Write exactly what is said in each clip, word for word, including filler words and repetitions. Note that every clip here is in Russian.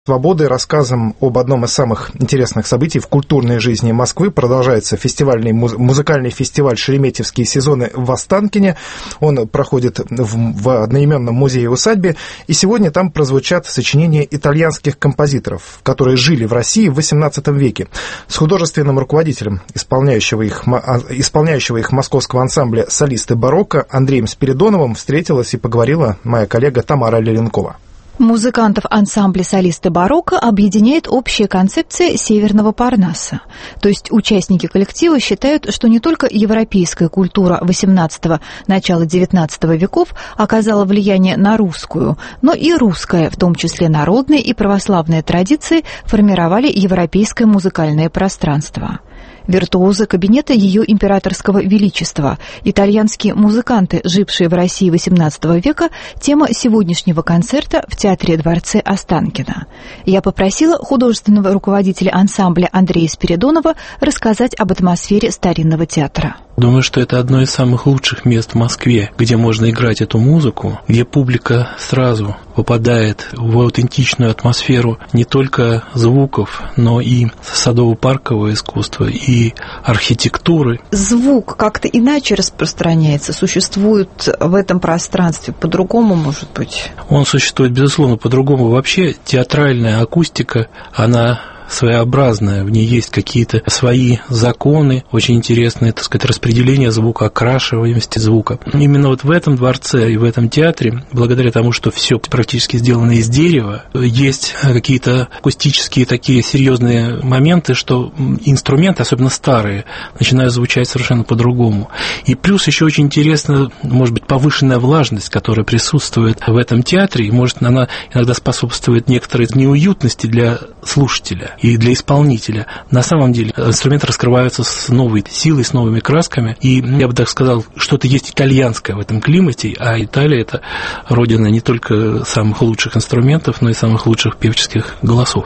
Свободой, рассказом об одном из самых интересных событий в культурной жизни Москвы продолжается фестивальный, муз- музыкальный фестиваль «Шереметьевские сезоны» в Останкине. Он проходит в, в одноименном музее-усадьбе, и сегодня там прозвучат сочинения итальянских композиторов, которые жили в России в восемнадцатом веке. С художественным руководителем исполняющего их, исполняющего их московского ансамбля «Солисты барокко» Андреем Спиридоновым встретилась и поговорила моя коллега Тамара Леленкова. Музыкантов ансамбля «Солисты барокко» объединяет общая концепция Северного Парнаса. То есть участники коллектива считают, что не только европейская культура восемнадцатого – начала девятнадцатого веков оказала влияние на русскую, но и русская, в том числе народные и православные традиции, формировали европейское музыкальное пространство. Виртуозы кабинета Ее Императорского Величества, итальянские музыканты, жившие в России восемнадцатого века, тема сегодняшнего концерта в Театре-дворце Останкино. Я попросила художественного руководителя ансамбля Андрея Спиридонова рассказать об атмосфере старинного театра. Думаю, что это одно из самых лучших мест в Москве, где можно играть эту музыку, где публика сразу попадает в аутентичную атмосферу не только звуков, но и садово-паркового искусства, и архитектуры. Звук как-то иначе распространяется, существует в этом пространстве по-другому, может быть? Он существует, безусловно, по-другому. Вообще театральная акустика, она своеобразная, в ней есть какие-то свои законы, очень интересные, так сказать, распределение звука, окрашиваемости звука. Именно вот в этом дворце и в этом театре, благодаря тому, что все практически сделано из дерева, есть какие-то акустические такие серьезные моменты, что инструменты, особенно старые, начинают звучать совершенно по-другому. И плюс еще очень интересно, может быть, повышенная влажность, которая присутствует в этом театре, и, может, она иногда способствует некоторой неуютности для слушателя и для исполнителя. На самом деле инструменты раскрываются с новой силой, с новыми красками, и я бы так сказал, что-то есть итальянское в этом климате, а Италия – это родина не только самых лучших инструментов, но и самых лучших певческих голосов.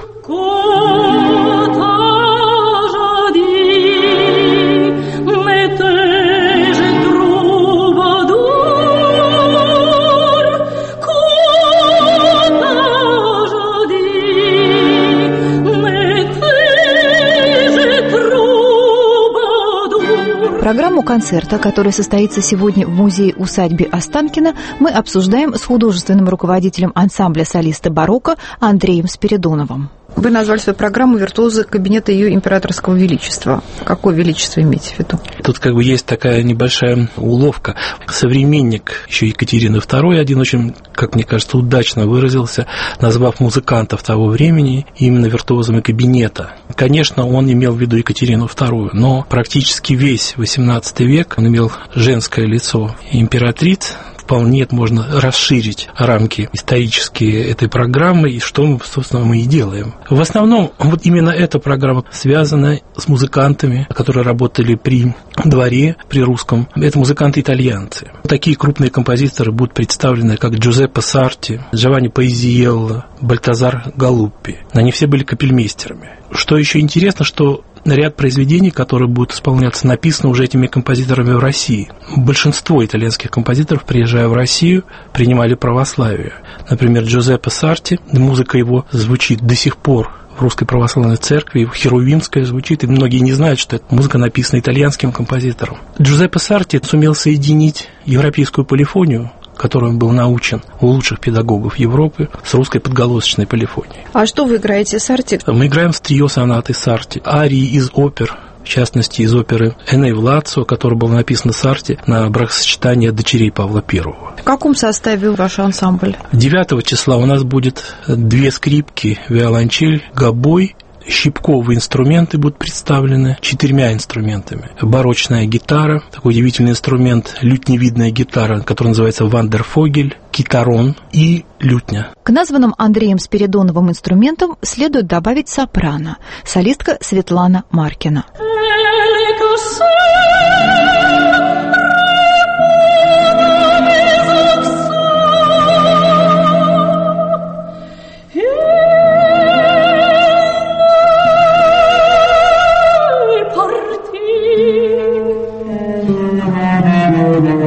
Программу концерта, который состоится сегодня в музее-усадьбе Останкино, мы обсуждаем с художественным руководителем ансамбля «Солисты барокко» Андреем Спиридоновым. Вы назвали свою программу «Виртуозы кабинета Ее Императорского Величества». Какое величество имеете в виду? Тут как бы есть такая небольшая уловка. Современник еще Екатерины второй, один очень, как мне кажется, удачно выразился, назвав музыкантов того времени именно виртуозами кабинета. Конечно, он имел в виду Екатерину вторую, но практически весь восемнадцатый век он имел женское лицо императриц. Вполне можно расширить рамки исторические этой программы, и что, собственно, мы и делаем. В основном, вот именно эта программа связана с музыкантами, которые работали при дворе, при русском. Это музыканты-итальянцы. Такие крупные композиторы будут представлены, как Джузеппе Сарти, Джованни Паизиелло, Бальтазар Галуппи. Они все были капельмейстерами. Что еще интересно, что ряд произведений, которые будут исполняться, написаны уже этими композиторами в России. Большинство итальянских композиторов, приезжая в Россию, принимали православие. Например, Джузеппе Сарти, музыка его звучит до сих пор в Русской Православной Церкви, Херувимская звучит, и многие не знают, что эта музыка написана итальянским композитором. Джузеппе Сарти сумел соединить европейскую полифонию, которой он был научен у лучших педагогов Европы, с русской подголосочной полифонией. А что вы играете Сарти? Мы играем в трио сонаты Сарти, арии из опер, в частности, из оперы «Эней Влацио», которая была написана Сарти на бракосочетание дочерей Павла Первого. В каком составе ваш ансамбль? девятого числа у нас будет две скрипки, виолончель, гобой. Щипковые инструменты будут представлены четырьмя инструментами. Барочная гитара, такой удивительный инструмент, лютневидная гитара, которая называется вандерфогель, китарон и лютня. К названным Андреем Спиридоновым инструментам следует добавить сопрано, солистка Светлана Маркина.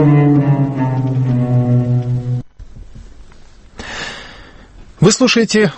Вы слушаете